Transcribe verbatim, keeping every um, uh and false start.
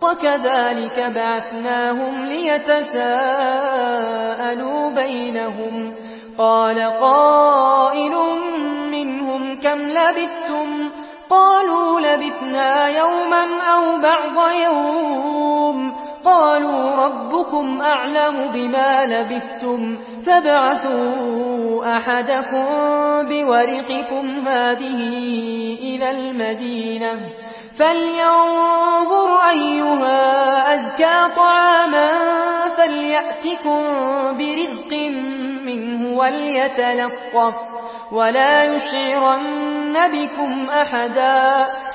وكذلك بعثناهم ليتساءلوا بينهم قال قائل منهم كم لبثتم قالوا لبثنا يوما أو بعض يوم قالوا ربكم أعلم بما لبثتم فابعثوا أحدكم بورقكم هذه إلى المدينة فلينظر أيها أزكى طعاما فليأتكم برزق منه وليتلطف ولا يشعرن بكم أحدا